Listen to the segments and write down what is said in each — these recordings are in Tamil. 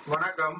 வணக்கம்.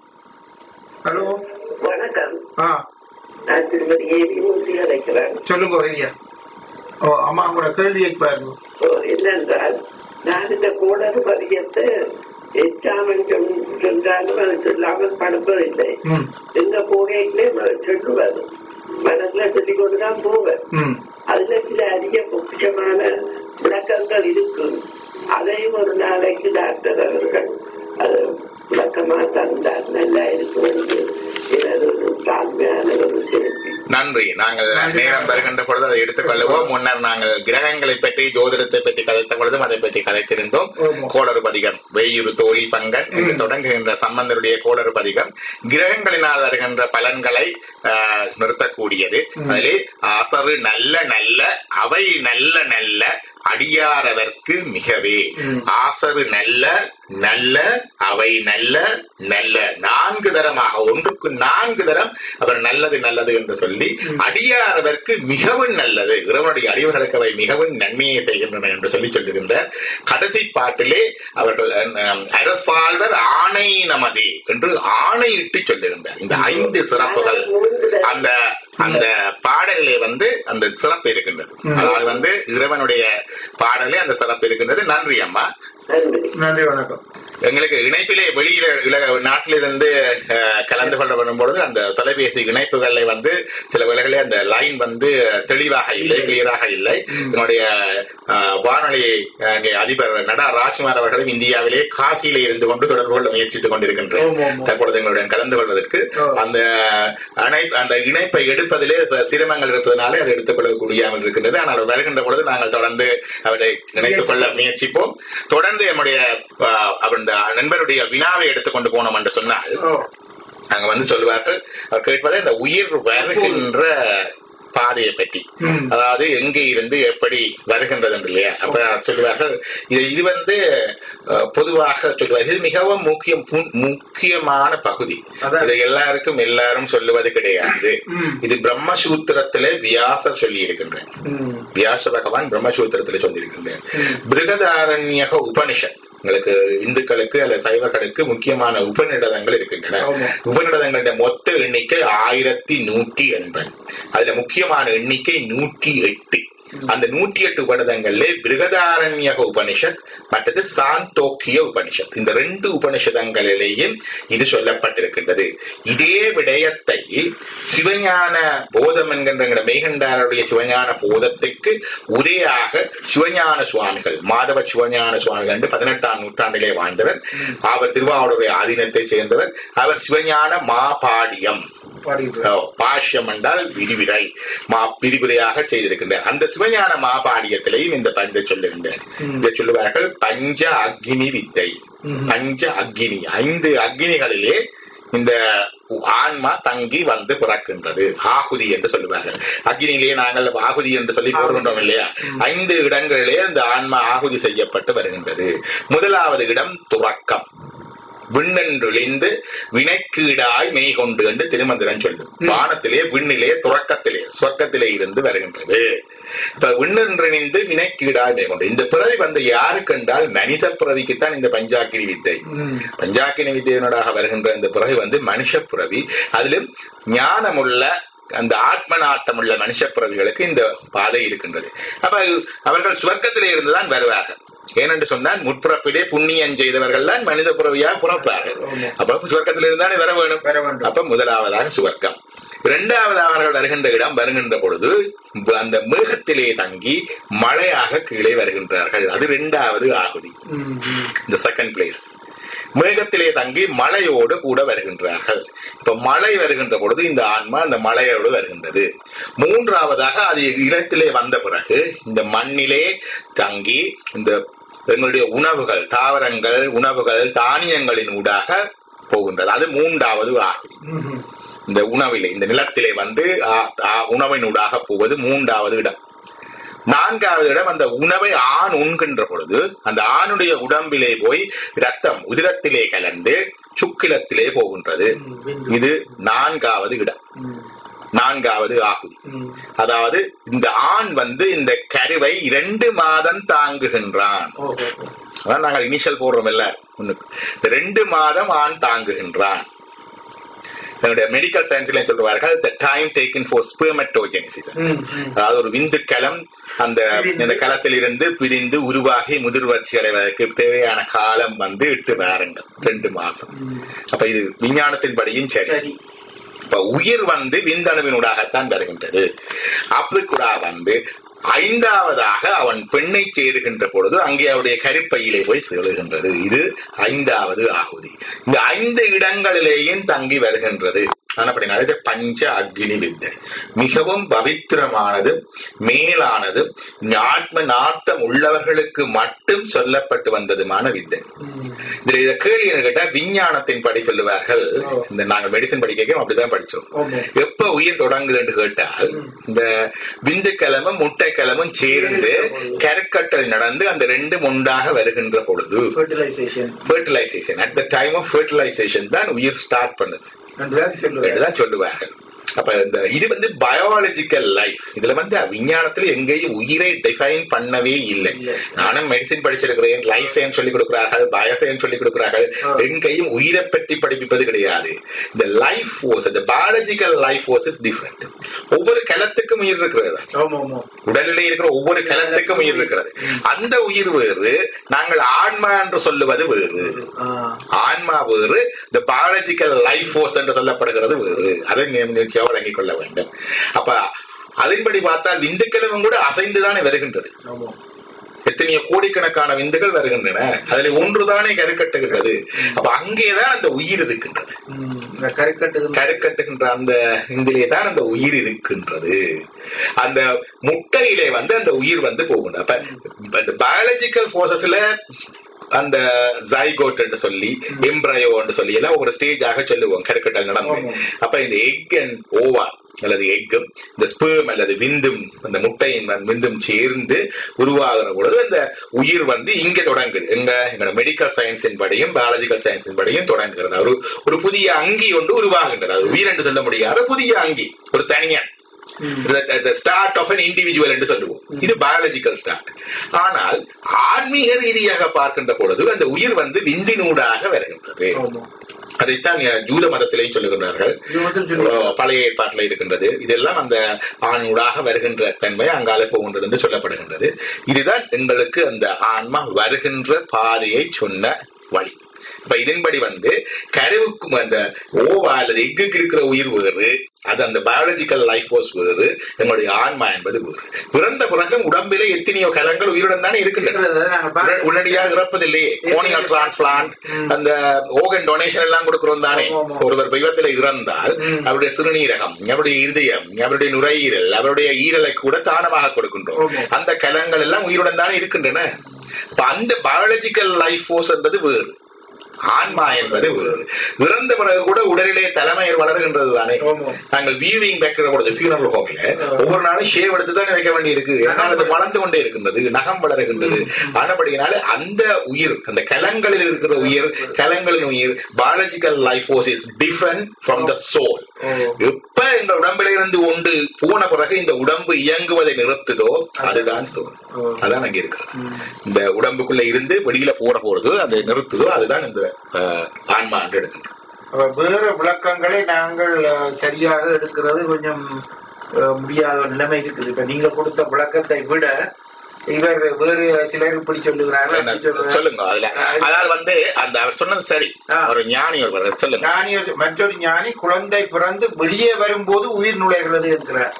ஹலோ வணக்கம். ஆ நான் திருமதி ஏவி மூர்த்தி அழைக்கிறேன். சொல்லுங்க வைத்தியா. ஓ அம்மா உங்களோட கேள்வியை பாருங்க. என்னென்றால் நான் இந்த கோளறு பதியத்தை எச்சாமன் சொன்னாலும் அது சொல்லாமல் படுப்பதில்லை. எங்க போகையிலே சொல்லுவது மனசுல சொல்லிக் கொண்டுதான் போவேன். அதுல சில அதிக பொக்கிஷமான விளக்கங்கள் இருக்கும். அதையும் ஒரு நாளைக்கு டாக்டர் அவர்கள் அது விளக்கமா தந்தார். நல்லா இருக்கும் என்று எனது ஒரு தாழ்மையான ஒரு சிறப்பு. நன்றி. நாங்கள் நேரம் வருகின்ற பொழுது அதை எடுத்துக் கொள்ளுவோம். முன்னர் நாங்கள் கிரகங்களை பற்றி ஜோதிடத்தை பற்றி கதைத்த பொழுதும் அதை பற்றி கதைத்திருந்தோம். கோளறு பதிகம் வெய்யுறு தோழி பங்கன் என்று தொடங்குகின்ற சம்பந்தருடைய கோளறு பதிகம் கிரகங்களினால் வருகின்ற பலன்களை நிறுத்தக்கூடியது. அதிலே அசரு நல்ல நல்ல அவை நல்ல நல்ல அடியாரவர்க்கு மிகவே ஆசரு நல்ல நல்ல அவை நல்ல நல்ல 4 தரமாக ஒன்றுக்கு 4 தரம் அவர் நல்லது நல்லது என்று சொல்லி அடியாரவர்க்கு மிகவும் நல்லது, இறைவனுடைய அடியவர்களுக்கு அவை மிகவும் நன்மையை செய்கின்றன என்று சொல்லி சொல்லுகின்றார். கடைசி பாட்டிலே அவர்கள் அரசாழ்வர் ஆணை நமதே என்று ஆணையிட்டு சொல்லுகின்றார். இந்த 5 சிறப்புகள் அந்த அந்த பாடலிலே அந்த சிறப்பு இருக்கின்றது. அதாவது இறைவனுடைய பாடலே அந்த சிறப்பு இருக்கின்றது. நன்றி அம்மா. நன்றி, வணக்கம். எங்களுக்கு இணைப்பிலே வெளியில நாட்டிலிருந்து கலந்து கொள்ள வரும்பொழுது அந்த தொலைபேசி இணைப்புகள்ல சில வேளைகளே அந்த லைன் தெளிவாக இல்லை, கிளியராக இல்லை. என்னுடைய வானொலி அதிபர் நடா ராஜ்குமார் அவர்களும் இந்தியாவிலே காசியிலே இருந்து கொண்டு தொடர்பு கொள்ள முயற்சித்துக் கொண்டிருக்கின்றோம். தற்பொழுது எங்களுடன் கலந்து கொள்வதற்கு அந்த இணைப்பை எடுப்பதிலே சிரமங்கள் இருப்பதனாலே அதை எடுத்துக் கொள்ளக்கூடியாமல் இருக்கின்றது. ஆனால் வருகின்ற பொழுது நாங்கள் தொடர்ந்து அவரை இணைத்துக் கொள்ள முயற்சிப்போம். தொடர்ந்து நம்முடைய நண்பருடைய வினாவை எடுத்துக்கொண்டு போனோம் என்று சொன்னால் அங்க சொல்லுவார்கள், அவர் கேட்பதை இந்த உயிர் வருகின்ற பாதையை பற்றி, அதாவது எங்கே இருந்து எப்படி வருகின்றது இல்லையா. அப்ப சொல்லுவார்கள் இது பொதுவாக சொல்லுவார்கள் இது மிகவும் முக்கியமான பகுதி. இதை எல்லாரும் சொல்லுவது கிடையாது. இது பிரம்மசூத்திரத்திலே வியாசர் சொல்லி இருக்கின்றார். வியாச பகவான் பிரம்மசூத்திரத்திலே சொல்லியிருக்கின்றார். பிருகதாரண்யக உபனிஷத் உங்களுக்கு இந்துக்களுக்கு அல்ல சைவர்களுக்கு முக்கியமான உபநிடதங்கள் இருக்கின்றன. உபநிடதங்களுடைய மொத்த எண்ணிக்கை 1180. அதுல முக்கியமான எண்ணிக்கை 108. அந்த 108 உபநிடதங்களிலே பிருகதாரண்யக உபனிஷத் மற்றது சாந்தோக்கிய உபனிஷத், இந்த 2 உபனிஷதங்களிலேயும் இது சொல்லப்பட்டிருக்கின்றது. இதே விடயத்தை சிவஞான போதம் என்கின்ற மெய்கண்டாருடைய சிவஞான போதத்துக்கு உரையாக சிவஞான சுவாமிகள், மாதவ சிவஞான சுவாமிகள் என்று 18ஆம் நூற்றாண்டிலே வாழ்ந்தவர். அவர் திருவாவூர் ஆதீனத்தை சேர்ந்தவர். அவர் சிவஞான மாபாடியம், பாஷ்யம் என்றால் விரிவுரை, விரிவுரையாக செய்திருக்கின்றார். அந்த சிவஞான மாபாடியத்திலையும் இந்த பஞ்ச சொல்லுகின்றார். இதை சொல்லுவார்கள் பஞ்ச அக்னி வித்தை. பஞ்ச அக்னி, 5 அக்னிகளிலே இந்த ஆன்மா தங்கி பிறக்கின்றது. ஆகுதி என்று சொல்லுவார்கள். அக்னியிலேயே நாங்கள் ஆகுதி என்று சொல்லி போடுகின்றோம் இல்லையா. 5 இடங்களிலே அந்த ஆன்மா ஆகுதி செய்யப்பட்டு வருகின்றது. முதலாவது இடம் துறக்கம், விண்ணென்றொழிந்து வினைக்கீடாய் மெய் கொண்டு என்று திருமந்திரம் சொல்லும். வானத்திலே விண்ணிலே துறக்கத்திலே சொர்க்கத்திலே இருந்து வருகின்றது. இப்ப விண்ணென்றணிந்து வினைக்கீடாய் மெய் கொண்டு இந்த பிறவி யாருக்கு என்றால் மனித பிறவிக்குத்தான் இந்த பஞ்சாக்கினி வித்தை. பஞ்சாக்கினி வித்தையினடாக வருகின்ற இந்த பிறவி மனுஷ பிறவி. அதிலும் ஞானமுள்ள அந்த ஆத்ம நாட்டமுள்ள மனுஷ பிறவிகளுக்கு இந்த பாதை இருக்கின்றது. அப்ப அவர்கள் சுவர்க்கத்திலே இருந்துதான் வருவார்கள். ஏனென்று சொன்னால் முற்பிறப்பிலே புண்ணியம் செய்தவர்கள் தான் மனித பிறவியாக புறப்பார்கள். அப்ப சுவர்க்கத்தில் இருந்தானே வர வேணும். அப்ப முதலாவதாக சுவர்க்கம். 2வது அவர்கள் வருகின்ற இடம் வருகின்ற பொழுது அந்த மேகத்திலே தங்கி மழையாக கீழே வருகின்றார்கள். அது 2வது ஆகுதி, இந்த செகண்ட் பிளேஸ். மேகத்திலே தங்கி மழையோடு கூட வருகின்றார்கள். இப்ப மழை வருகின்ற பொழுது இந்த ஆன்மா அந்த மழையோடு வருகின்றது. 3வதாக அது இடத்திலே வந்த பிறகு இந்த மண்ணிலே தங்கி இந்த எங்களுடைய உணவுகள், தாவரங்கள் உணவுகள் தானியங்களின் ஊடாக போகின்றது. அது 3வது ஆகுதி. இந்த உணவிலே இந்த நிலத்திலே உணவின் ஊடாக போவது 3வது இடம். 4வது இடம் அந்த உணவை ஆண் உண்கின்ற பொழுது அந்த ஆணுடைய உடம்பிலே போய் ரத்தம் உதிரத்திலே கலந்து சுக்கிலத்திலே போகின்றது. இது 4வது இடம். 4வது ஆகுதி. அதாவது இந்த ஆண் வந்து இந்த கருவை 2 மாதம் தாங்குகின்றான். நாங்கள் இனிஷியல் போடுறோம் எல்லாரும். 2 மாதம் ஆண் தாங்குகின்றான். என்னுடைய மெடிக்கல் சயின்ஸ்ல சொல்லுவார்கள் the time taken for spermatogenesis. அதாவது ஒரு விந்து கலம் அந்த களத்தில் இருந்து பிரிந்து உருவாகி முதிர்வளர்ச்சி அடைவதற்கு தேவையான காலம் வந்து 8 வாரங்கள், 2 மாசம். அப்ப இது விஞ்ஞானத்தின் படியும் சரி. இப்ப உயிர் வந்து விந்தணுவினூடாகத்தான் வருகின்றது. அப்படி வந்து 5வதாக அவன் பெண்ணை சேருகின்ற பொழுது அங்கே அவருடைய கருப்பையிலே போய் சேருகின்றது. இது 5வது ஆகுதி. இந்த 5 இடங்களிலேயும் தங்கி வருகின்றது. அப்படின்னால பஞ்ச அக்னி வித்தை மிகவும் பவித்திரமானது, மேலானது, ஆத்ம நாட்டம் உள்ளவர்களுக்கு மட்டும் சொல்லப்பட்டு வந்ததுமான வித்தை. இதுல இத கேள்வி கேட்டா விஞ்ஞானத்தின் படி சொல்லுவார்கள். இந்த நாங்க மெடிசன் படிக்க அப்படிதான் படிச்சோம். எப்ப உயிர் தொடங்குது என்று கேட்டால் இந்த விந்துக்கிழமும் முட்டைக்கிழமும் சேர்ந்து கருக்கட்டல் நடந்து அந்த 2 ஒன்றாக வருகின்ற பொழுது fertilisation at the time of fertilisation தான் உயிர் ஸ்டார்ட் பண்ணுது சொல்லுவார்கள். அப்ப இது வந்து பயாலஜிக்கல் லைஃப். இதுல வந்து விஞ்ஞானத்துல எங்கேயும் உயிரை டிஃபைன் பண்ணவே இல்லை. நானும் மெடிசின் படிச்சிருக்கிறேன், லைஃப் சயின்ஸ் சொல்லிக் கொடுக்கிறார்கள், பயோசயின்ஸ் சொல்லிக் கொடுக்கிறார்கள். எங்கேயும் உயிரை பற்றி படிப்பிப்பது கிடையாது. இந்த லைஃப் ஃபோர்ஸ், இந்த biological life force is different. ஒவ்வொரு கலத்துக்கும் உயிர் இருக்கிறது. உடலிலே இருக்கிற ஒவ்வொரு கலத்துக்கும் உயிர் இருக்கிறது. அந்த உயிர் வேறு, நாங்கள் ஆன்மா என்று சொல்லுவது வேறு. ஆன்மா வேறு, இந்த பயாலஜிக்கல் லைஃப் ஃபோர்ஸ் என்று சொல்லப்படுகிறது வேறு. அதை வழங்கிக் கொள்ள வேண்டும். அப்ப அதன்படி பார்த்தால் விந்துக்களும் கூட அசைந்துதானே வருகின்றது. எத்தனையோ கோடிக்கணக்கான விந்துகள் வருகின்றன, அதுல ஒன்றுதானே கருக்கட்டுகின்றது. அப்ப அங்கேதான் அந்த உயிர் இருக்கின்றது. கருக்கட்டுகின்ற அந்த இதிலேதான் அந்த உயிர் இருக்கின்றது. அந்த முட்டையிலே வந்து அந்த உயிர் வந்து போகின்றது. அப்ப பயாலஜிக்கல் போர்சஸ்ல அந்த ஜைகோட் என்று சொல்லி எம்ப்ரயோ என்று சொல்லி எல்லாம் ஒரு ஸ்டேஜாக சொல்லுவோம் கருக்கட்டல் நடந்து. அப்ப இந்த எக் அண்ட் ஓவா அல்லது எக்கும் இந்த ஸ்பெர்ம் அல்லது விந்தும் அந்த முட்டையின் விந்தும் சேர்ந்து உருவாகிற பொழுது அந்த உயிர் வந்து இங்க தொடங்குது. எங்களோட மெடிக்கல் சயின்ஸின் படியும் பயாலஜிக்கல் சயின்ஸின் படியும் தொடங்குகிறது. ஒரு புதிய அங்கி ஒன்று உருவாகின்றது. அது உயிர் என்று சொல்ல முடியாத புதிய அங்கி, ஒரு தனியான். ஸ்டார்ட் ஆஃப் an individual என்று சொல்லுவோம். இது பயாலஜிக்கல் ஸ்டார்ட். ஆனால் ஆன்மீக ரீதியாக பார்க்கின்ற பொழுது அந்த உயிர் வந்து விந்தினூடாக வருகின்றது. அதைத்தான் ஜூத மதத்திலேயும் சொல்லுகின்றார்கள், பழைய ஏற்பாட்டில் இருக்கின்றது. இதெல்லாம் அந்த ஆணூடாக வருகின்ற தன்மை அங்கால போகின்றது என்று சொல்லப்படுகின்றது. இதுதான் எங்களுக்கு அந்த ஆன்மா வருகின்ற பாதையை சொன்ன வழி. இப்ப இதன்படி வந்து கருவுக்கும் அந்த ஓவா அல்லது எக்குக்கு இருக்கிற உயிர் வேறு, அது அந்த பயாலஜிக்கல் லைஃப் ஃபோர்ஸ் வேறு, நம்முடைய ஆன்மா என்பது வேறு. பிறந்த பிறகு உடம்பிலே எத்தனையோ கலங்கள் உயிருடன் தானே இருக்கின்றன. உடனடியாக இறப்பதில்லையே. கோனியல் டிரான்ஸ்பிளான்ட், அந்த ஓகன் டொனேஷன் எல்லாம் கொடுக்கிறோம் தானே. ஒருவர் விபத்துல இறந்தால் அவருடைய சிறுநீரகம், அவருடைய இருதயம், அவருடைய நுரையீரல், அவருடைய ஈரலை கூட தானமாக கொடுக்கின்றோம். அந்த கலங்கள் எல்லாம் உயிருடன் தானே இருக்கின்றன. அந்த பயாலஜிக்கல் லைஃப் ஃபோர்ஸ் என்பது வேறு, ஆன்மா என்பது வேறு. இறந்த பிறகு கூட உடலிலே தலைமையர் வளர்கின்றது தானே. நாங்கள் வியூவிங் வைக்கிற பொழுது ஃபியூனரல் ஹோம்ல ஒவ்வொரு நாளும் ஷேவ் எடுத்து தானே வைக்க வேண்டி இருக்கு. அதனால அது வளர்ந்து கொண்டே இருக்கின்றது, நகம் வளர்கின்றது. ஆனபடினால அந்த உயிர், அந்த கலங்களில் இருக்கிற உயிர், கலங்களின் உயிர், biological life force is different from the soul. எப்ப இந்த உடம்பில இருந்து ஒன்று போன பிறகு இந்த உடம்பு இயங்குவதை நிறுத்துதோ அதுதான் சோல். அதான் அங்க இருக்கிறது. இந்த உடம்புக்குள்ள இருந்து வெளியில போற பொழுது அதை நிறுத்துதோ அதுதான் இந்த ஆன்மா என்று எடுக்கின்றோம். வேறு விளக்கங்களை நாங்கள் சரியாக எடுக்கிறது கொஞ்சம் முடியாத நிலைமை இருக்குது. இப்ப நீங்க கொடுத்த விளக்கத்தை விட இவர் வேறு சிலர் இப்படி சொல்லுகிறார்கள். சொல்லுங்க. அதுல அதாவது வந்து அந்த அவர் சொன்னது சரி. ஒரு ஞானி ஒரு சொல்லுங்க. ஞானி, மற்றொரு ஞானி குழந்தை பிறந்து வெளியே வரும்போது உயிர் நுழைகிறது என்கிறார்.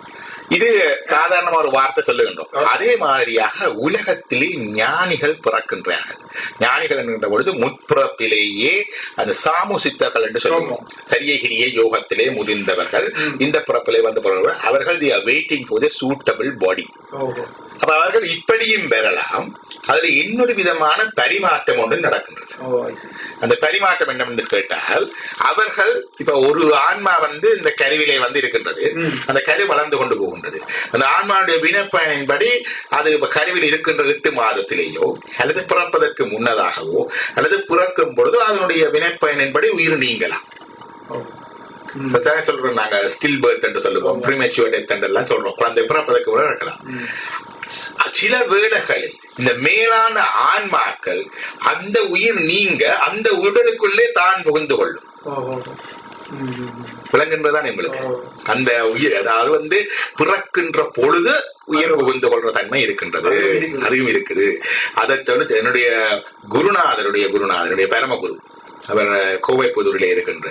இது சாதாரணமா ஒரு வார்த்தை சொல்லுகின்றோம். அதே மாதிரியாக உலகத்திலே ஞானிகள் பிறக்கின்றார்கள். ஞானிகள் என்கின்ற பொழுது முற்பிறப்பிலேயே அந்த சாமு சித்தர்கள் என்று சொல்லுவோம். சரியகிரிய யோகத்திலே முதிர்ந்தவர்கள் இந்த பிறப்பிலே வந்து பிறகு அவர்கள் they are waiting for the suitable body. அப்ப அவர்கள் இப்படியும் பெறலாம். அதுல இன்னொரு விதமான பரிமாற்றம் ஒன்று நடக்கின்றது. அந்த பரிமாற்றம் என்னவென்று கேட்டால், அவர்கள் இப்ப ஒரு ஆன்மா வந்து இந்த கருவிலே வந்து இருக்கின்றது. அந்த கரு வளர்ந்து கொண்டு போகின்றது. அந்த ஆன்மாவுடைய வினைப்பயனின்படி அது கருவில் இருக்கின்ற 8 மாதத்திலேயோ அல்லது பிறப்பதற்கு முன்னதாகவோ அல்லது பிறக்கும் பொழுது அதனுடைய வினைப்பயனின்படி உயிர் நீங்கலாம். சொல்றோம் நாங்க ஸ்டில் பர்த் என்று சொல்லுவோம், ப்ரீமெச்சுவர் டெத் எல்லாம் சொல்றோம், குழந்தை பிறப்பதற்கு கூட இருக்கலாம். சில வேளைகளில் இந்த மேலான ஆன்மாக்கள் அந்த உயிர் நீங்க அந்த உடலுக்குள்ளே தான் புகுந்து கொள்ளும். விலங்குதான் எங்களுக்கு அந்த உயிர், அதாவது பிறக்கின்ற பொழுது உயிர் புகுந்து கொள்ற தன்மை இருக்கின்றது, அதுவும் இருக்குது. அதை தவிர்த்து என்னுடைய குருநாதருடைய பரமகுரு, அவர் கோவை புதூரிலே இருக்கின்ற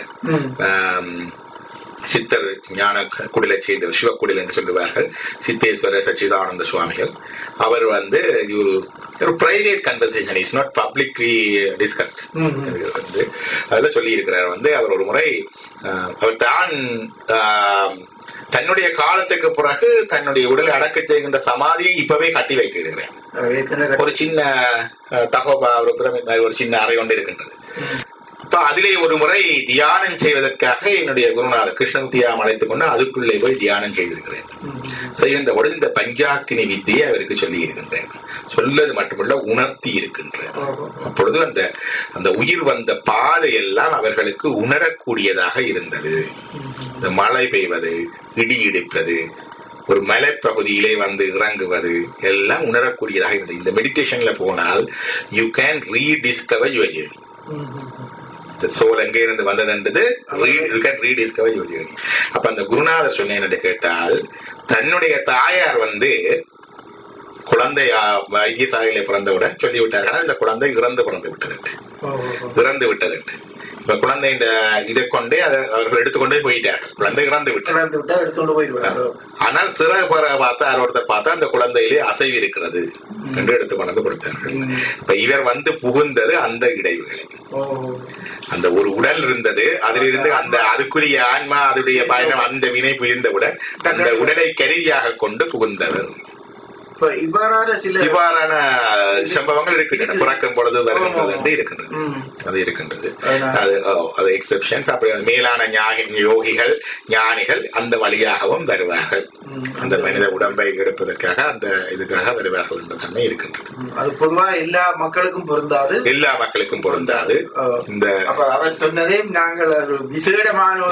சித்தர் ஞான குடிலை சேர்ந்த சிவக்குடில் என்று சொல்லுவார்கள், சித்தேஸ்வர சச்சிதானந்த சுவாமிகள். அவர் ஒரு private conversation, it's not publicly discussed. அதுல சொல்லி இருக்கிறார் அவர் ஒரு முறை அவர் தான் தன்னுடைய காலத்துக்கு பிறகு தன்னுடைய உடலை அடக்க செய்கின்ற சமாதியை இப்பவே கட்டி வைத்திருக்கிறார். ஒரு சின்ன டகோபா ஒரு சின்ன அறை கொண்டு இருக்கின்றது. அதிலே ஒரு முறை தியானம் செய்வதற்காக என்னுடைய குருநாதர் கிருஷ்ணமூர்த்தியா அழைத்துக் கொண்டு அதுக்குள்ளே போய் தியானம் செய்திருக்கிறேன். செய்கின்ற பொழுது இந்த பஞ்சாக்கினி வித்தியை அவருக்கு சொல்லி இருக்கின்றேன். சொல்லது மட்டுமல்ல, உணர்த்தி இருக்கின்றேன். அப்பொழுது அந்த உயிர் வந்த பாதையெல்லாம் அவர்களுக்கு உணரக்கூடியதாக இருந்தது. இந்த மழை பெய்வது, இடி இடிப்பது, ஒரு மலைப்பகுதியிலே இறங்குவது எல்லாம் உணரக்கூடியதாக இருந்தது. இந்த மெடிடேஷன்ல போனால் you can rediscover your journey. Soul எங்க இருந்து வந்ததுன்றது ரீடிஸ்கவர் யுவர் ஜர்னி. அப்ப அந்த குருநாதர் சொன்னேன் என்று கேட்டால், தன்னுடைய தாயார் குழந்தை வைத்தியசாலையில பிறந்தவுடன் சொல்லிவிட்டார்கள், இந்த குழந்தை இறந்து விட்டது. இப்ப குழந்தை இதை கொண்டே அவர்கள் எடுத்துக்கொண்டே போயிட்டார்கள். குழந்தை இறந்து விட்டது. ஆனால் சிறகு ஒருத்தர் பார்த்தா அந்த குழந்தையிலே அசைவு இருக்கிறது என்று எடுத்து கொண்டு கொடுத்தார்கள். இப்ப இவர் புகுந்தது அந்த இடைவுகளை, அந்த ஒரு உடல் இருந்தது, அதிலிருந்து அதுக்குரிய ஆன்மா அதனுடைய பயணம் அந்த வினை புரிந்தவுடன் அந்த உடலை கருவியாக கொண்டு புகுந்தவர். இவ்வாறான சம்பவங்கள் இருக்கின்றன. பிறக்கும் பொழுது வருகின்றது இருக்கின்றது, அது இருக்கின்றது. அது எக்ஸெப்ஷன்ஸ். அப்படி மேலான யோகிகள் ஞானிகள் அந்த வழியாகவும் வருவார்கள். அந்த மனித உடம்பை எடுப்பதற்காக அந்த இதுக்காக வருவார்கள் என்ற தன்மை இருக்கின்றது. அது பொதுவாக எல்லா மக்களுக்கும் பொருந்தாது. இந்த அவர் சொன்னதே நாங்கள் விசேடமான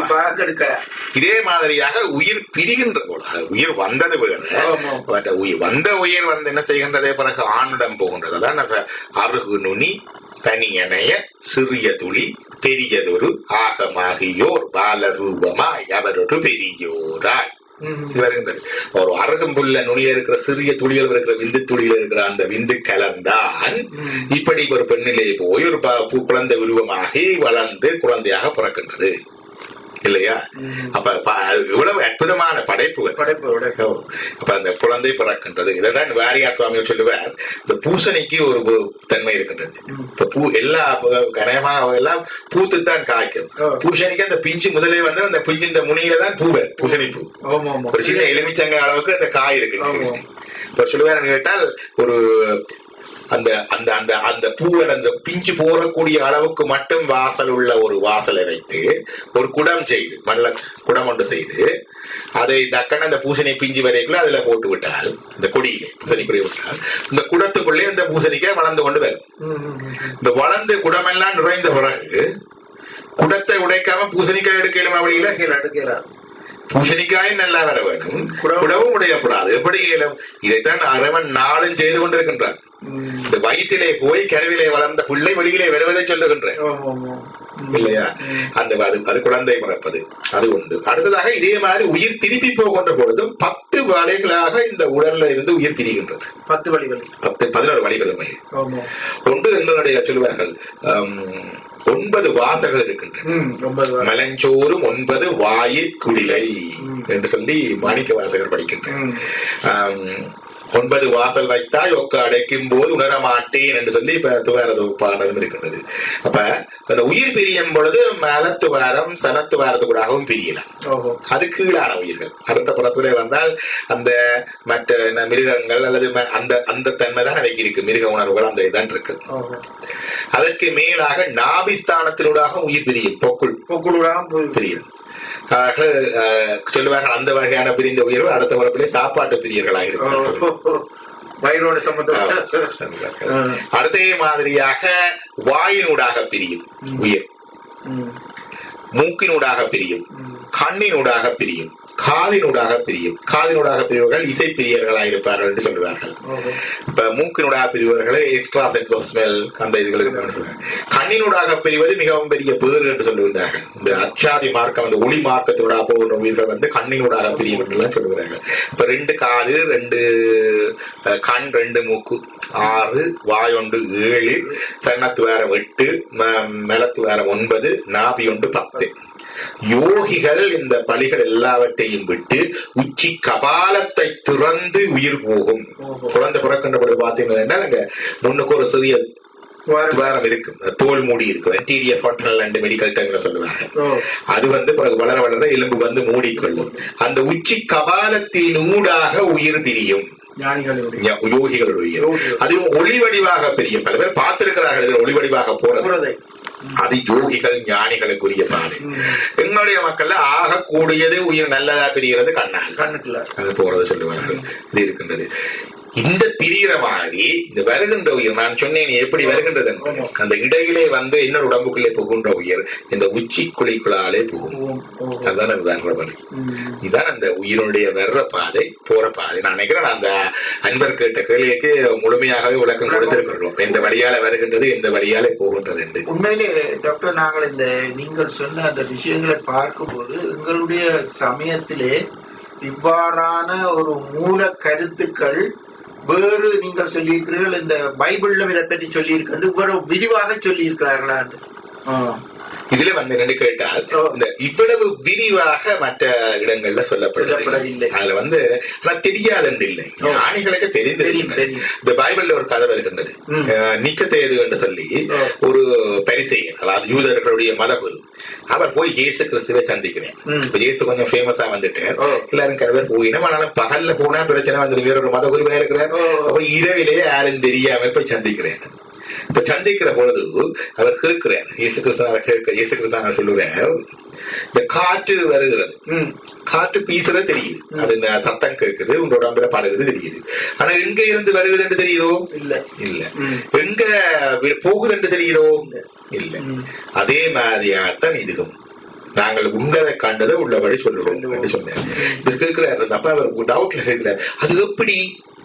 இதே மாதிரியாக உயிர் பிரிகின்ற போது, உயிர் வந்தது வேறு, வந்த உயிர் என்ன செய்கின்றதே பிறகு ஆணிடம் போகின்றது. அதான் அருகு நுனி தனியனைய சிறிய துளி பெரியதொரு ஆகமாகியோர் பாலரூபமாய் அவரொரு பெரியோராய் வருகின்றது. ஒரு அருகம்புல்ல நுனியில இருக்கிற சிறிய துளிகள் இருக்கிற விந்து துளியில இருக்கிற அந்த விந்து கலந்தான் இப்படி ஒரு பெண்ணிலே போய் ஒரு குழந்தை உருவமாகி வளர்ந்து குழந்தையாக பிறக்கின்றது இல்லையா? அப்ப இவ்வளவு அற்புதமான படைப்பு. அப்ப அந்த குழந்தை பிறக்கின்றது. இதான் வாரியார் சுவாமிகள் சொல்லுவார், இந்த பூசணிக்கு ஒரு தன்மை இருக்கின்றது. இப்ப எல்லா கனமாக எல்லாம் பூத்துத்தான் காய்க்கும். பூசணிக்கு அந்த பிஞ்சு முதலே அந்த பிஞ்சின் முனியில தான் பூவர், பூசணி பூ. ஒரு சின்ன எலுமிச்சங்க அளவுக்கு அந்த காய் இருக்கு. இப்ப சொல்லுவார் கேட்டால், ஒரு அந்த அந்த அந்த அந்த பூவன் அந்த பிஞ்சு போகக்கூடிய அளவுக்கு மட்டும் வாசல் உள்ள ஒரு வாசலை வைத்து ஒரு குடம் செய்து, மல்ல குடம் ஒன்று செய்து, அதை டக்குன்னு அந்த பூசணி பிஞ்சு வரைக்குள்ள அதுல போட்டு விட்டால், இந்த கொடியிலே பூசணி கொடியை விட்டால் இந்த குடத்துக்குள்ளே அந்த பூசணிக்காய் வளர்ந்து கொண்டு வரும். இந்த வளர்ந்து குடமெல்லாம் நிறைந்த பிறகு குடத்தை உடைக்காம பூசணிக்காய் எடுக்கலுமா? வழியில எடுக்கலாம். பூசணிக்காயும் நல்லா வர வேண்டும், குடவும் உடையப்படாது. எப்படி இதைத்தான் அரவன் நாளும் செய்து கொண்டிருக்கின்றான். இந்த வயிற்றிலே போய் கருவிலே வளர்ந்த பிள்ளை வெளியிலே வருவதை சொல்லுகின்ற இல்லையா? அது குழந்தை பிறப்பது அது உண்டு. அடுத்ததாக இதே மாதிரி உயிர் திருப்பி போகின்ற பொழுதும் 10 வழிகளாக இந்த உடல்ல இருந்து உயிர் பிரிகின்றது. 11 வழிகளும் ஒன்று எங்களுடைய சொல்லுவார்கள் 9 வாசல்கள் இருக்கின்றன. மலஞ்சோறும் 9 வாயிற்குடிலை என்று சொல்லி மாணிக்க வாசகர் படிக்கின்றனர். 9 வாசல் வைத்தாய் ஒக்க அடைக்கும் போது உணரமாட்டேன் என்று சொல்லி இப்ப துவாரது பாடலும் இருக்கின்றது. அப்ப அந்த உயிர் பிரியும் பொழுது மலத்துவாரம் சனத்துவாரத்துக்கூடாகவும் பிரியலாம். அது கீழான உயிர்கள். அடுத்த புறத்திலே வந்தால் அந்த மற்ற மிருகங்கள் அல்லது அந்த தன்மை தான் அவைக்கு இருக்கு. மிருக உணர்வுகள் அந்த இதான் இருக்கு. அதற்கு மேலாக நாபிஸ்தானத்தினூடாக உயிர் பிரியும். பொக்குள் பிரியும். சொல்லுவார்கள் அந்த வகையான பிரிந்த உயர்வு அடுத்த வரப்பிலே சாப்பாட்டு பிரியர்களாக இருக்கும். வயிறோட சம்பந்தம். அடுத்த மாதிரியாக வாயினூடாக பிரியும் உயிர். மூக்கினூடாக பிரியும், கண்ணினூடாக பிரியும், காதினூடாக பிரியும். காதினூடாக பிரிவர்கள் இசை பிரியர்களாக இருப்பார்கள் என்று சொல்லுவார்கள். இப்ப மூக்கினூடாக பிரிவர்களை எக்ஸ்ட்ரா சென்ஸ் ஆஃப் ஸ்மெல் அந்த இதுகளுக்கு சொல்லுவாங்க. கண்ணினூடாக பிரிவது மிகவும் பெரிய பேறு என்று சொல்லுகிறார்கள். இந்த அச்சாதி மார்க்கம், அந்த ஒளி மார்க்கத்தினூடாக போகிற உயிர்கள் வந்து கண்ணினூடாக பிரியும் என்றெல்லாம் சொல்லுகிறார்கள். இப்ப 2 காது, 2 கண், 2 மூக்கு, 6 வாயொண்டு 7, சன்னத்துவாரம் 8, மெலத்துவாரம் 9, நாபி ஒன்று 10. யோகிகள் இந்த பலிகள் எல்லாவற்றையும் விட்டு உச்சி கபாலத்தை திறந்து உயிர் போகும். குழந்தை பிறக்கின்ற பொழுது பாத்தீங்கன்னா அங்க முன்னுக்கு ஒரு சிறிய துவாரம் இருக்கு, தோல் மூடி இருக்கு, anterior frontal and medial tongue சொல்லுவாங்க. அது வந்து பிறகு வளர வளர எலும்பு வந்து மூடிக்கொள்ளும். அந்த உச்சி கபாலத்தின் ஊடாக உயிர் பிரியும். யோகிகளுடைய அதுவும் ஒளி வடிவாக பிரியும். பல பேர் பார்த்திருக்கிறார்கள் ஒளி வடிவாக போறது. அது யோகிகள் ஞானிகளுக்குரிய பாதை. எங்களுடைய மக்கள் ஆகக்கூடியது உயிர் நல்லதா பிரிகிறது கண்ணுக்குள்ள அது போறது சொல்லுவார்கள். இது இருக்கின்றது. இந்த பிரிகிற மாதிரி இந்த வருகின்ற உயிர், நான் சொன்னேன் எப்படி வருகின்றது, அந்த இடையிலே வந்து இன்னொரு உடம்புக்குள்ளே புகுன்ற உயிர் இந்த உச்சி குழிக்குள்ளாலே புகும். அதுதான் அது வர்ற வழி. இதுதான் அந்த உயிரினுடைய வர்ற பாதை, போற பாதை. நான் நினைக்கிறேன் அந்த அன்பர் கேட்ட கேள்விக்கு முழுமையாகவே விளக்கம் கொடுத்திருக்கிறோம். எந்த வழியால வருகின்றது, எந்த வழியாலே போகின்றது என்று. உண்மையிலே டாக்டர், நாங்கள் இந்த நீங்கள் சொன்ன அந்த விஷயங்களை பார்க்கும்போது எங்களுடைய சமயத்திலே இவ்வாறான ஒரு மூல கருத்துக்கள் வேறு நீங்கள் சொல்லியிருக்கிறீர்கள், இந்த பைபிள்ல இதை பற்றி சொல்லியிருக்கிறது இவ்வளவு விரிவாக சொல்லி இருக்கிறார்களா? இதுல வந்து என்ன கேட்டால் இந்த இவ்வளவு விரிவாக மற்ற இடங்கள்ல சொல்லப்படவில்லை. அதுல வந்து தெரியாது என்று இல்லை, ஞானிகளுக்கு தெரிந்து. இந்த பைபிள்ல ஒரு கதை வருகின்றது. நிக்கதேது என்று சொல்லி ஒரு பரிசேயர், அதாவது யூதர்களுடைய மதகுரு, அவர் போய் இயேசு கிறிஸ்துவை சந்திக்கிறேன். இப்ப இயேசு கொஞ்சம் ஃபேமஸா வந்துட்டு எல்லாரும் கருவர் போயினோம். ஆனாலும் பகல்ல போனா பிரச்சனை வந்து வேற ஒரு மதகுருவா இருக்கிறார். அப்ப இரவிலேயே யாரும் தெரியாம போய் சந்திக்கிறேன். இப்ப சந்திக்கிற பொழுது அவர் கேட்கிறார், இயேசு கிறிஸ்து சொல்லுறார், இந்த காற்று வருகிறது, காற்று பீசுறது தெரியுது, அது சத்தம் கேட்குது, உங்களோட உடம்புல படுகிறது தெரியுது. ஆனா எங்க இருந்து வருகிறது என்று தெரியுதோ இல்ல, எங்க போகுது என்று தெரியுதோ இல்ல. அதே மாதிரியாகத்தான் இதுவும் நாங்கள் உண்டதை கண்டதை உள்ளபடி சொல்லுறோம் என்று சொன்னார். இவர் கேட்கிறார், அப்ப அவர் டவுட்ல கேட்கிறார், அது எப்படி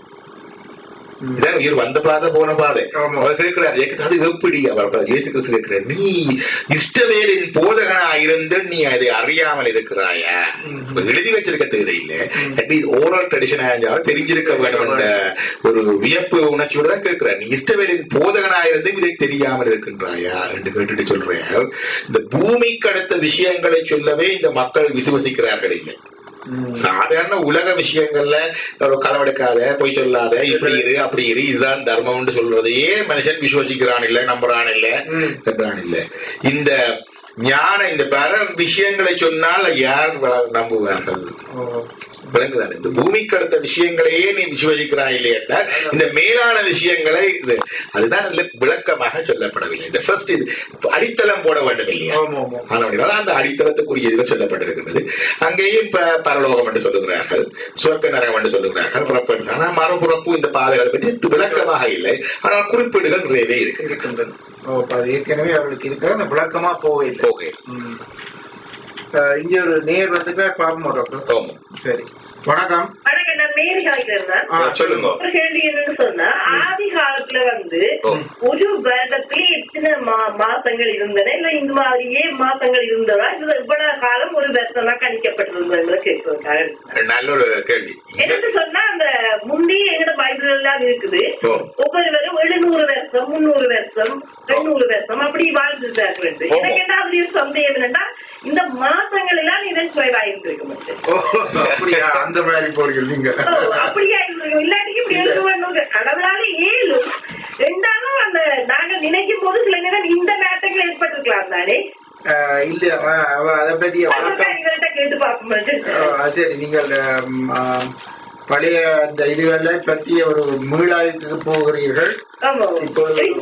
இதான் உயிர் வந்த பாதை போன பாதை. அவர் கேட்கிறார், அது எப்படி? அவர் இயேசு கிறிஸ்து கேட்கிறார், நீ இஷ்டவேலின் போதகனா இருந்து நீ அதை அறியாமல் இருக்கிறாயா? எழுதி வச்சிருக்க தேவையில்லை, அட்லீஸ்ட் ஓரல் ட்ரெடிஷனா இருந்தாலும் தெரிஞ்சிருக்க வேண்டும் என்ற ஒரு வியப்பு உணர்ச்சியோட தான் கேட்கிறார். நீ இஷ்டவேலின் போதகனா இருந்து இதை தெரியாமல் இருக்கின்றாயா என்று கேட்டுட்டு சொல்றார். இந்த பூமிக்கு அடுத்த விஷயங்களை சொல்லவே இந்த மக்கள் விசுவசிக்கிறார்கள் இல்லை. சாதாரண உலக விஷயங்கள்ல களவெடுக்காத, பொய் சொல்லாத, இப்படி இரு அப்படி இரு, இதுதான் தர்மம்னு சொல்றதையே மனுஷன் விசுவசிக்கிறான் இல்ல, நம்புறான் இல்ல, தட்டுறான் இல்ல. இந்த ஞான இந்த பல விஷயங்களை சொன்னால் யார் நம்புவார்கள்? விளங்குதான். இந்த பூமிக்கு அடுத்த விஷயங்களையே நீ விசுவசிக்கிறாய் இல்லை என்றால் இந்த மேலான விஷயங்களை அதுதான் விளக்கமாக சொல்லப்படவில்லை. இந்த ஃபர்ஸ்ட் இது அடித்தளம் போட வேண்டும் இல்லையா? ஆனால் அந்த அடித்தளத்துக்குரிய இதுகள் சொல்லப்பட்டிருக்கிறது. அங்கேயும் பரலோகம் என்று சொல்லுகிறார்கள், சுவர்க்க நரகம் என்று சொல்லுகிறார்கள், புறப்பட்டு. ஆனால் மறுபுறப்பு இந்த பாதைகளை பற்றி விளக்கமாக இல்லை, ஆனால் குறிப்பீடுகள் நிறையவே இருக்கின்றது. ஏற்கனவே அவர்களுக்கு இருக்க அந்த விளக்கமா போகல. இங்க ஒரு நேர் வந்துட்டு பாப்போம் டாக்டர். சரி, வணக்கம். நான் மேரி காய்க்கிறேன். சொல்லுங்க. ஒரு கேள்வி என்னன்னு சொன்னா, ஆதி காலத்துல வந்து ஒரு வருடத்துல எத்தனை மாசங்கள் இருந்தன, இல்ல இந்த மாதிரியே மாசங்கள் இருந்ததா, இது இவ்வளவு காலம் ஒரு வருஷமா கணிக்கப்பட்டிருந்தது கேட்கிறேன். நல்ல ஒரு கேள்வி. என்னன்னு சொன்னா, அந்த முந்தி எங்கட பைபிள் எல்லாம் இருக்குது, ஒவ்வொருவரும் 700 வருஷம், 300 வருஷம், 200 வருஷம் அப்படி வாழ்ந்துட்டார்கள். எனக்கு என்ன அப்படி ஒரு சந்தேகம் என்னன்னா, இந்த மாசங்கள் எல்லாம் இதன் குறைவாயிட்டு இருக்க மாட்டேன். அந்த மாதிரி போறீங்க நீங்க? அப்படியா இருந்திருக்கும். இல்லாட்டிக்கு இப்படி எழுதுவாங்க, கடவுளால ஏழும். ரெண்டாலும் அந்த நாங்க நினைக்கும் போது சில நேரம் இந்த நாட்டங்கள் ஏற்பட்டிருக்கலாம் தானே? இல்ல, அதை பத்தி கேட்டு பார்ப்போம். சரி, நீங்கள் பழைய அந்த இதுகளை பற்றி ஒரு மீளாய்வுக்கு போகிறீர்கள்.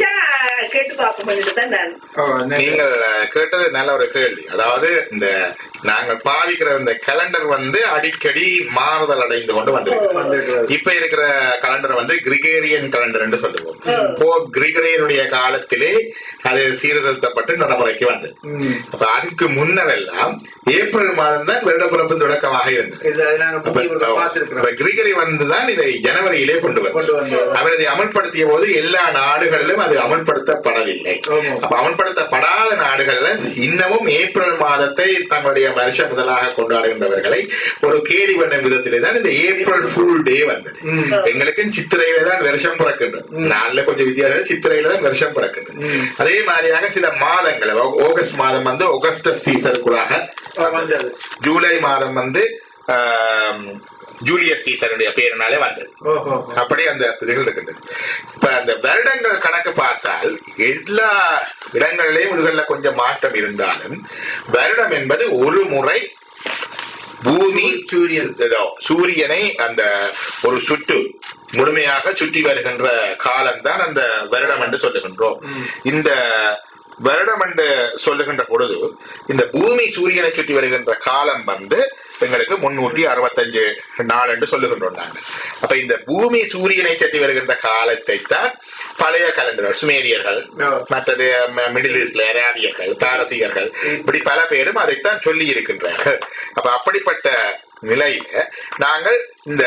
கேட்டு பார்ப்போம். நீங்கள் கேட்டது நல்ல ஒரு கேள்வி. அதாவது இந்த நாங்கள் பாவிக்கிற இந்த கேலண்டர் வந்து அடிக்கடி மாறுதல் அடைந்து கொண்டு வந்திருக்கு. இப்ப இருக்கிற கேலண்டர் வந்து கிரிகேரியன் கேலண்டர் என்று சொல்லுவோம். கிரிகரியனுடைய காலத்திலே அது சீர்திருத்தப்பட்டு நடைமுறைக்கு வந்தது. அப்ப அதுக்கு முன்னர் எல்லாம் ஏப்ரல் மாதம் தான் வருடப்பிறப்பு தொடக்கமாக இருந்தது. கிரிகரி வந்துதான் இதை ஜனவரியிலே கொண்டு வந்தார். அவர் இதை அமல்படுத்திய போது எல்லா நாடுகளிலும் அது அமல்படுத்தப்படவில்லை. அப்ப அமல்படுத்தப்படாத நாடுகள்ல இன்னமும் ஏப்ரல் மாதத்தை தங்களுடைய வருஷம் முதலாக கொண்டாடுகின்றவர்களை ஒரு கேலி பண்ண விதத்திலே தான் இந்த ஏப்ரல் ஃபுல் டே வந்தது. எங்களுக்கு சித்திரையில தான் வருஷம் பிறக்கின்றது. நாள்ல கொஞ்சம் வித்தியாசம், சித்திரையில தான் வருஷம் பிறக்கின்றது. அதே மாதிரியாக சில மாதங்கள், ஆகஸ்ட் மாதம் வந்து ஆகஸ்டஸ் சீசனுக்குள்ளாக வந்தது. ஜூலை மாதம் வந்து ஜூலியஸ் சீசனுடைய பேரினாலே வந்தது. அப்படி அந்த இதுகள் இருக்கின்றது. இப்ப அந்த வருடங்கள் கணக்கு பார்த்தால் எல்லா இடங்களிலேயும் இதுகள்ல கொஞ்சம் மாற்றம் இருந்தாலும் வருடம் என்பது ஒரு முறை பூமி சூரியனை அந்த ஒரு சுற்று முழுமையாக சுற்றி வருகின்ற காலம்தான் அந்த வருடம் என்று சொல்லுகின்றோம். இந்த வருடம் என்று சொல்லுகின்ற பொழுது இந்த பூமி சூரியனை சுற்றி வருகின்ற காலம் வந்து எங்களுக்கு 365 நாள் என்று சொல்லுகின்றோம் நாங்கள். அப்ப இந்த பூமி சூரியனை சுற்றி வருகின்ற காலத்தை தான் பழைய கலண்டர் சுமேரியர்கள், மற்றது மிடில் ஈஸ்ட்ல அராபியர்கள், பாரசீகர்கள், இப்படி பல பேரும் அதைத்தான் சொல்லி இருக்கின்றார்கள். அப்ப அப்படிப்பட்ட நிலையில நாங்கள்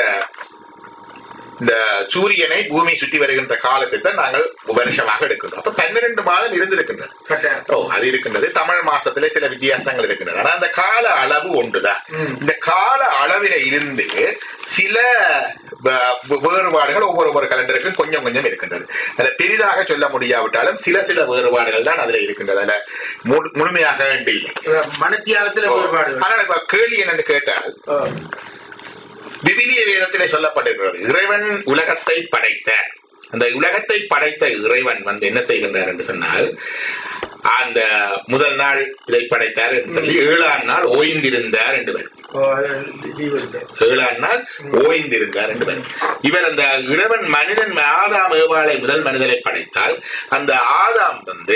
இந்த சூரியனை பூமி சுற்றி வருகின்ற காலத்தை தான் நாங்கள் வருஷமாக எடுக்கின்றோம். அப்ப 12 மாதம் இருந்திருக்கின்றது. அது இருக்கின்றது. தமிழ் மாசத்துல சில வித்தியாசங்கள் இருக்கின்றது. ஆனா அந்த கால அளவு ஒன்றுதான். இந்த கால அளவில இருந்து சில வேறுபாடுகள் ஒவ்வொரு கலண்டருக்கும் கொஞ்சம் கொஞ்சம் இருக்கின்றது. அதுல பெரிதாக சொல்ல முடியாவிட்டாலும் சில வேறுபாடுகள் தான் அதுல இருக்கின்றது. அதுல முழுமையாக இல்லை. மனத்தியாகத்துல வேறுபாடு. ஆனால் இப்ப கேள்வி என்னன்னு கேட்டால், விவிலிய வேதத்திலே சொல்லப்பட்டிருக்கிறது, இறைவன் உலகத்தை படைத்த, அந்த உலகத்தை படைத்த இறைவன் வந்து என்ன செய்கின்றார் என்று சொன்னால், அந்த முதல் நாள் இதை படைத்தார் என்று சொல்லி 7ஆம் நாள் ஓய்ந்திருந்தார் என்று வரும். 7ஆம் நாள் ஓய்ந்திருந்தார் என்று வரும். இவர் அந்த இறைவன் மனிதன் ஆதாம் ஏவாளை முதல் மனிதனை படைத்தால் அந்த ஆதாம் வந்து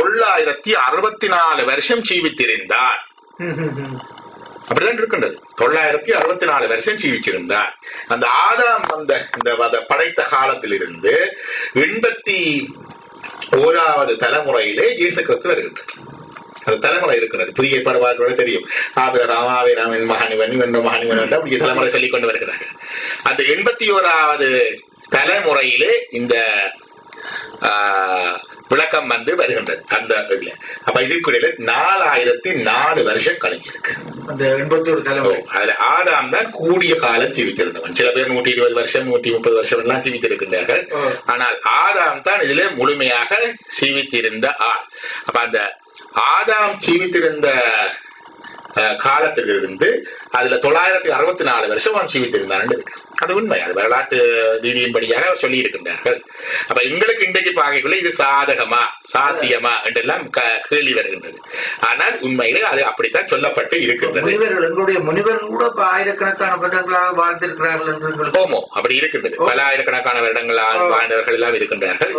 964 வருஷம் ஜீவித்திருந்தார். அப்படிதான் இருக்கின்றது. 964 வருஷம் ஜீவிச்சிருந்தார். அந்த ஆதாம் அந்த படைத்த காலத்திலிருந்து 81வது தலைமுறையிலே இயேசு கிறிஸ்து வருகின்றது. அந்த தலைமுறை இருக்கிறது. புதிய ஏற்பாடு தெரியும். ஆபிரகாம் மகனிவன் வென்ற மகனிவன் என்ற புதிய தலைமுறை சொல்லிக் கொண்டு வருகிறார்கள். அந்த 81வது தலைமுறையிலே இந்த விளக்கம் வந்து வருகின்றது. அந்த இதுல அப்ப இதுக்குள்ள 4004 வருஷம் கழிஞ்சிருக்கு. அந்த 81 தலைமுறை. அதுல ஆதாம் தான் கூடிய காலம் ஜீவித்திருந்தவன். சில பேர் 120 வருஷம் 130 வருஷம் எல்லாம் ஜீவித்திருக்கின்றார்கள். ஆனால் ஆதாம் தான் இதுல முழுமையாக ஜீவித்திருந்த ஆள். அப்ப அந்த ஆதாம் ஜீவித்திருந்த காலத்திலிருந்து அதுல 964 வருஷம் அவன் ஜீவித்திருந்தான். அது உண்மை. அது வரலாற்று ரீதியின்படியாக சொல்லி இருக்கின்றார்கள். அப்ப எங்களுக்கு இன்றைக்கு பார்க்கக்குள்ள இது சாதகமா சாத்தியமா என்றெல்லாம் கேள்வி வருகின்றது. ஆனால் உண்மையிலே அது அப்படித்தான் சொல்லப்பட்டு இருக்கின்றது. எங்களுடைய முனிவர்கள் கூட ஆயிரக்கணக்கான வருடங்களாக வாழ்ந்திருக்கிறார்கள் என்று ஓமோ அப்படி இருக்கின்றது. பல ஆயிரக்கணக்கான வருடங்களால் வாழ்ந்தவர்கள் எல்லாம் இருக்கின்றார்கள்.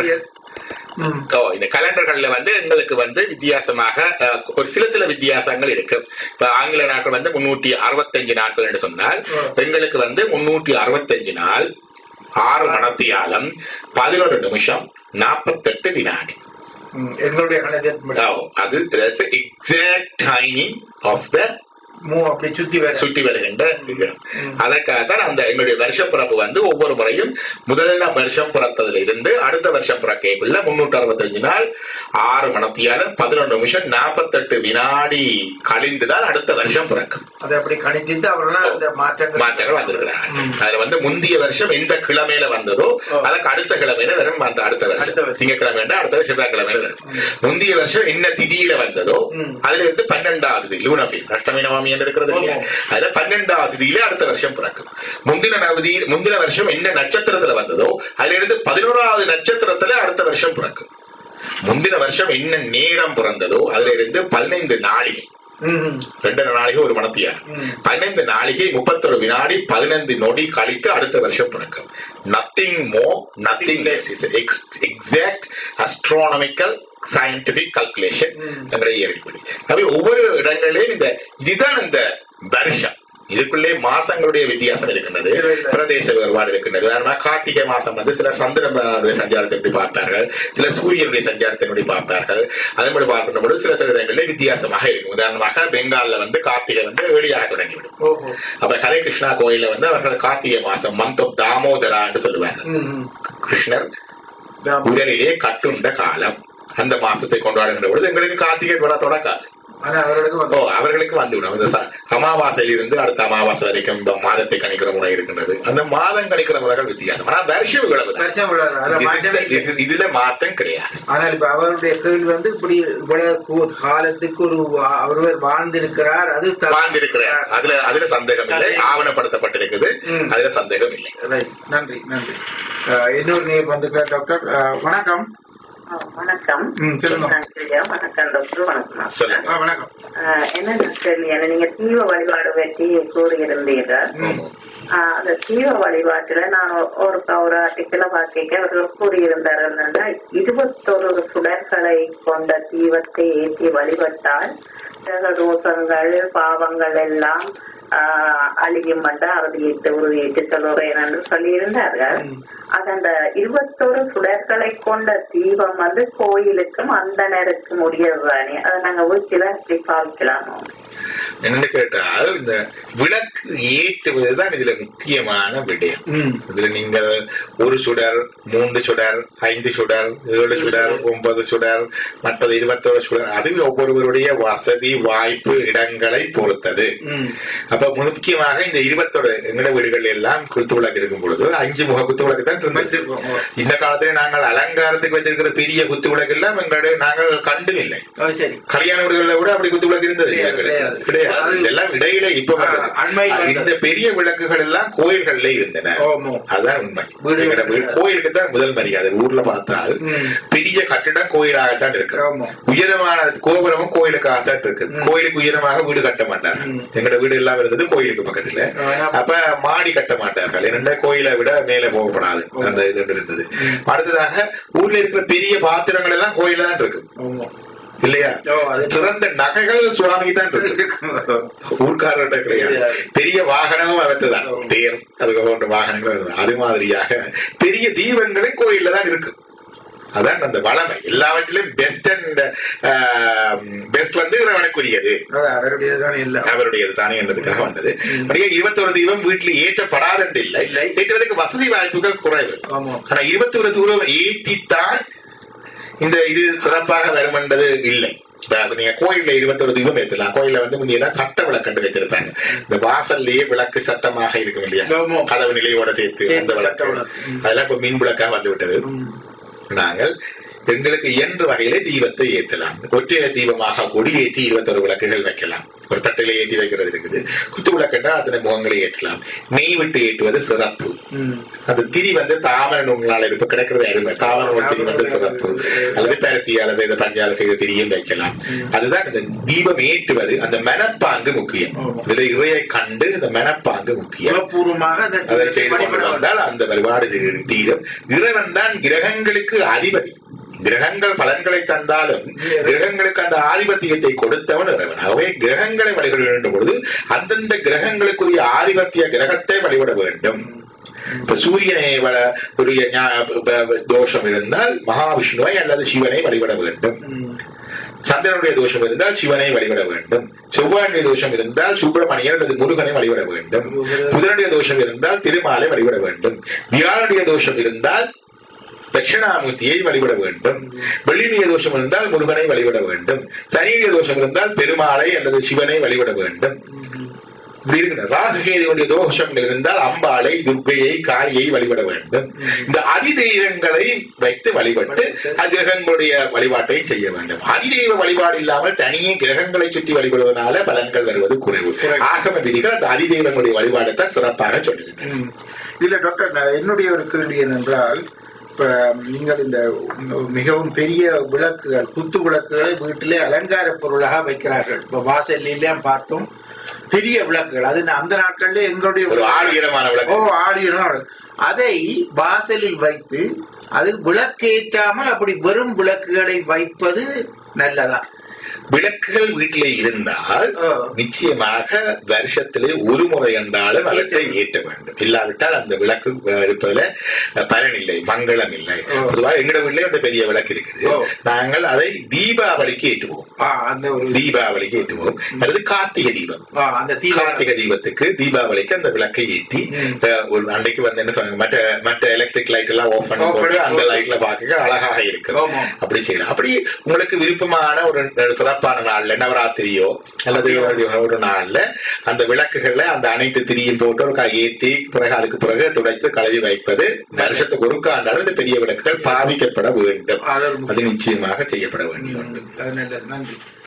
இந்த கலண்டர்கள்ல வந்து எங்களுக்கு வந்து வித்தியாசமாக ஒரு சில வித்தியாசங்கள் இருக்கு. இப்ப ஆங்கில நாட்கள் வந்து 365 நாட்கள் என்று சொன்னால் எங்களுக்கு வந்து 365 நாள் 6 மணத்தியாலம் 11 நிமிஷம் 48 வினாடி. எங்களுடைய அது எக்ஸாக்ட் டைமிங் ஆஃப் த அப்படி சுத்தி வருகின்ற. அதற்காகத்தான் அந்த எங்களுடைய வருஷம் பிறப்பு வந்து ஒவ்வொரு முறையும் முதல் வருஷம் பிறத்ததுல இருந்து அடுத்த வருஷம் பிறக்கைக்குள்ள 365 நாள் 6 மணத்தியாலம் 11 நிமிஷம் 48 வினாடி கழிந்துதான் அடுத்த வருஷம் பிறக்கும். அதை அப்படி கணித்து அவர்கள் அந்த மாற்றங்கள் வந்திருக்கிறார்கள். அதுல வந்து முந்தைய வருஷம் எந்த கிழமையில வந்ததோ அதுக்கு அடுத்த கிழமையில வரும். அந்த அடுத்த வருஷம் திங்கக்கிழமை அடுத்த செவ்வாய்க்கிழமையில வரும். முந்தைய வருஷம் என்ன திதியில வந்ததோ அதுல இருந்து 12வது லூனா ஃபேஸ் அஷ்டமி நவமி இருக்கிறது. அதுல 12வது திதியில அடுத்த வருஷம் பிறக்கும். முந்தின வருஷம் என்ன நட்சத்திரத்துல வந்ததோ அதுல இருந்து 11வது நட்சத்திரத்துல அடுத்த வருஷம் பிறக்கும். முந்தின வருஷம் என்ன நேரம் பிறந்ததோ அதுல இருந்து 15 நாளிகை 2 நாளிகை 1 மணத்தியார் 15 நாளிகை 31 வினாடி 15 நொடி கழித்து அடுத்த வருஷம் பிறக்கும். Nothing more nothing less is exact astronomical scientific calculation எங்களுடைய இயற்கைப்படி. ஒவ்வொரு இடங்களிலும் இதுதான் இந்த வருஷம். இதுக்குள்ளே மாசங்களுடைய வித்தியாசம் இருக்கின்றது, பிரதேச வேறுபாடு இருக்கின்றது. உதாரணமாக கார்த்திகை மாசம் சிலர் சந்திரனுடைய சஞ்சாரத்தை எப்படி பார்த்தார்கள், சில சூரியனுடைய சஞ்சாரத்தை எப்படி பார்த்தார்கள். அதன்படி பார்க்கின்ற பொழுது சில இடங்களில் வித்தியாசமாக இருக்கும். உதாரணமாக பெங்கால்ல கார்த்திகை வெளியாக தொடங்கிவிடும். அப்ப ஹரே கிருஷ்ணா கோயில அவர்கள் கார்த்திகை மாசம் மந்த் ஆஃப் தாமோதரா என்று சொல்லுவார்கள். கிருஷ்ணர் உடலிலே கட்டுண்ட காலம் அந்த மாசத்தை கொண்டாடுகின்ற பொழுது எங்களுக்கு கார்த்திகை வர தொடக்காது, அவர்களுக்கு வந்துவிடும். அமாவாசையில் இருந்து அடுத்த அமாவாசை வரைக்கும் மாதத்தை கணிக்கிற முறை இருக்கின்றது. அந்த மாதம் கணிக்கிற முறைகள் வித்தியாசம். ஆனா வருஷம் இதுல மாற்றம் கிடையாது. ஆனால் இப்ப அவருடைய கேள்வி இப்படி இவ்வளவு காலத்துக்கு ஒருவர் வாழ்ந்திருக்கிறார், அது வாழ்ந்திருக்கிறார், அதுல சந்தேகம் இல்லை, ஆவணப்படுத்தப்பட்டிருக்குது, அதுல சந்தேகம் இல்லை. நன்றி நன்றி. இன்னொரு நேர் வந்திருக்கிறார். டாக்டர் வணக்கம். வணக்கம். வணக்கம் டாக்டர். வணக்கம். வணக்கம். என்ன கேள்வி, நீங்க தீவ வழிபாடு பற்றி கூறியிருந்தீர்கள். அந்த தீவ வழிபாட்டுல நான் ஒரு ஆர்டிக்கல பார்க்க அவர்கள் கூறியிருந்தார்கள், 21 சுடர்களை கொண்ட தீவத்தை ஏற்றி வழிபட்டால் தோஷங்கள் பாவங்கள் எல்லாம் அழியும் என்று 68 உறுதியேற்று சொல்லுறேன் என்று சொல்லியிருந்தார்கள். அது அந்த 21 சுடர்களை கொண்ட தீபம் கோயிலுக்கும் அந்தனருக்கும் உரியதுதானே, அதை நாங்க வீட்டில எப்படி பாவிக்கலாமோ? என்ன கேட்டால், இந்த விளக்கு ஏற்றுவதுதான் இதுல முக்கியமான விடயம். இதுல நீங்க 1 சுடர், 3 சுடர், 5 சுடர், 7 சுடர், 9 சுடர், மற்றது 21 சுடர், அது ஒவ்வொருவருடைய வசதி வாய்ப்பு இடங்களை பொறுத்தது. அப்ப முக்கியமாக இந்த 21 எங்கட வீடுகள் எல்லாம் குத்து விளக்கு இருக்கும் பொழுது 5 முக குத்து விளக்கு தான் இருந்தது. இந்த காலத்துல நாங்கள் அலங்காரத்துக்கு வச்சிருக்கிற பெரிய குத்து விளக்கு எல்லாம் நாங்கள் கண்டும் இல்லை. கல்யாண வீடுகளில் கூட அப்படி குத்து விளக்கு இருந்தது கிடையாது. இதெல்லாம் இடையில இப்ப இந்த பெரிய விளக்குகள் எல்லாம் கோயில்கள்ல இருந்தன. அதுதான் உண்மை. கோயிலுக்கு தான் முதல் மரியாதை. ஊர்ல பார்த்தால் பெரிய கட்டிடம் கோயிலாகத்தான் இருக்கு, உயரமான கோபுரமும் கோயிலுக்காகத்தான் இருக்கு. கோயிலுக்கு உயரமாக வீடு கட்ட மாட்டார்கள். எங்களோட வீடு எல்லாம் இருந்தது கோயிலுக்கு பக்கத்துல. அப்ப மாடி கட்ட மாட்டார்கள், என்னென்ன கோயிலை விட மேல போகப்படாது அந்த இது இருந்தது. அடுத்ததாக ஊர்ல இருக்கிற பெரிய பாத்திரங்கள் எல்லாம் கோயில தான் இருக்கு இல்லையா? சிறந்த நகைகள் சுவாமி தான் இருக்கு, ஊர்க்காரர்கிட்ட கிடையாது. பெரிய வாகனமும் அவர்தான், தேர் அது போன்ற வாகனங்களும். அது மாதிரியாக பெரிய தீபங்களே கோயில்ல தான் இருக்கு. அதான் அந்த வளமை. எல்லாவற்றிலும் பெஸ்ட் அண்ட் பெஸ்ட் இறைவனுக்குரியது, அவருடையது தானே என்பதுக்காக வந்தது. 21 தீபம் வீட்டில் ஏற்றப்படாது என்று இல்லை, ஏற்றுவதற்கு வசதி வாய்ப்புகள் குறைவு. ஆனா 21 தூரம் ஏற்றித்தான் இந்த இது சிறப்பாக வரும் என்பது இல்லை. நீங்க கோயில்ல 21 தீபம் ஏற்றலாம். கோயில முன்னேதான் சட்ட விளக்கு வைத்திருப்பாங்க. இந்த வாசல்லையே விளக்கு சட்டமாக இருக்கும் இல்லையா, கதவு நிலையோட சேர்த்து அந்த விளக்கு, அதெல்லாம் இப்ப மின் விளக்காக வந்து விட்டது. நாங்கள் எங்களுக்கு இயன்ற வகையிலே தீபத்தை ஏற்றலாம். ஒற்றைய தீபமாக கொடி ஏற்றி 21 விளக்குகள் வைக்கலாம். ஒரு தட்டில ஏற்றி வைக்கிறது இருக்குது. குத்து விளக்கு என்றால் அத்தனை முகங்களை ஏற்றலாம். நெய் விட்டு ஏற்றுவது சிறப்பு. அந்த திரி தாமரை நூல்களால் இருப்பு கிடைக்கிறது அருமை. தாமரை நூல் திரி சிறப்பு. அல்லது பருத்தி அல்லது இந்த பஞ்சால செய்த திரியும் வைக்கலாம். அதுதான் இந்த தீபம் ஏற்றுவது. அந்த மனப்பாங்கு முக்கியம். இதுல இறையை கண்டு இந்த மனப்பாங்கு முக்கியம். அதை செய்து கொண்டு வந்தால் அந்த வழிபாடு தீரும். இறைவன் தான் கிரகங்களுக்கு அதிபதி. கிரகங்கள் பலன்களை தந்தாலும் கிரகங்களுக்கு அந்த ஆதிபத்தியத்தை கொடுத்தவன் இறைவன். ஆகவே கிரகங்களை வழிபட வேண்டும் பொழுது அந்தந்த கிரகங்களுக்குரிய ஆதிபத்திய கிரகத்தை வழிபட வேண்டும். இப்ப சூரியனை தோஷம் இருந்தால் மகாவிஷ்ணுவை அல்லது சிவனை வழிபட வேண்டும். சந்திரனுடைய தோஷம் இருந்தால் சிவனை வழிபட வேண்டும். செவ்வாயுடைய தோஷம் இருந்தால் சுப்பிரமணியர் அல்லது முருகனை வழிபட வேண்டும். புதனுடைய தோஷம் இருந்தால் திருமாலை வழிபட வேண்டும். வியாழனுடைய தோஷம் இருந்தால் தட்சிணாமூர்த்தியை வழிபட வேண்டும். வெள்ளியுடைய தோஷம் இருந்தால் முருகனை வழிபட வேண்டும். சனியுடைய தோஷம் இருந்தால் பெருமாளை அல்லது சிவனை வழிபட வேண்டும். ராகுகேதுடைய தோஷம் இருந்தால் அம்பாளை, துர்க்கையை, காளியை வழிபட வேண்டும். இந்த அதிதெய்வங்களை வைத்து வழிபட்டு கிரகங்களுடைய வழிபாட்டை செய்ய வேண்டும். அதிதெய்வ வழிபாடு இல்லாமல் தனியே கிரகங்களை சுற்றி வழிபடுவதனால பலன்கள் வருவது குறைவு. ஆகம விதிகள் அந்த அதிதெய்வங்களுடைய வழிபாடுதான் சிறப்பாக சொல்லுகின்றன. இதுல டாக்டர் என்னுடைய ஒரு கேள்வி என்னென்றால், இப்ப நீங்கள் இந்த மிகவும் பெரிய விளக்குகள், குத்து விளக்குகளை வீட்டிலே அலங்கார பொருளாக வைக்கிறார்கள். இப்ப வாசல்லாம் பார்த்தோம் பெரிய விளக்குகள். அது அந்த நாட்கள்ல எங்களுடைய ஒரு ஆளுயரமான விளக்கு, ஆளுயரமான, அதை வாசலில் வைத்து அது விளக்கேற்றாமல் அப்படி வெறும் விளக்குகளை வைப்பது நல்லதா? விளக்குகள் வீட்டிலே இருந்தால் நிச்சயமாக வருஷத்திலே ஒரு முறை என்றாலும் அவற்றை ஏற்ற வேண்டும். இல்லாவிட்டால் அந்த விளக்கு இருப்பதில் பலன் இல்லை, மங்களம் இல்லை. பொதுவாக எங்கட வீட்டிலே அந்த பெரிய விளக்கு இருக்குது. நாங்கள் அதை தீபாவளிக்கு ஏற்றுவோம். தீபாவளிக்கு ஏற்றுவோம். அது கார்த்திகை தீபம். அந்த கார்த்திகை தீபத்துக்கு தீபாவளிக்கு அந்த விளக்கை ஏற்றி அன்றைக்கு வந்து என்ன சொன்னாங்க, மற்ற எலக்ட்ரிக் லைட் எல்லாம் ஆஃப் பண்ணி அந்த லைட்ல பார்க்க அழகாக இருக்கு. அப்படி செய்யலாம். அப்படி உங்களுக்கு விருப்பமான ஒரு சிறப்பான நாள்ல, நவராத்திரியோ அல்லது ஒரு நாள்ல அந்த விளக்குகள்ல அந்த அனைத்து திரியும் போட்டு ஒரு ஏற்றி பிறகு அதுக்கு பிறகு துடைத்து கழுவி வைப்பது வருஷத்துக்கு ஒரு காண்டாலும் இந்த பெரிய விளக்குகள் பாவிக்கப்பட வேண்டும். அது நிச்சயமாக செய்யப்பட வேண்டிய ஒன்று. நன்றி.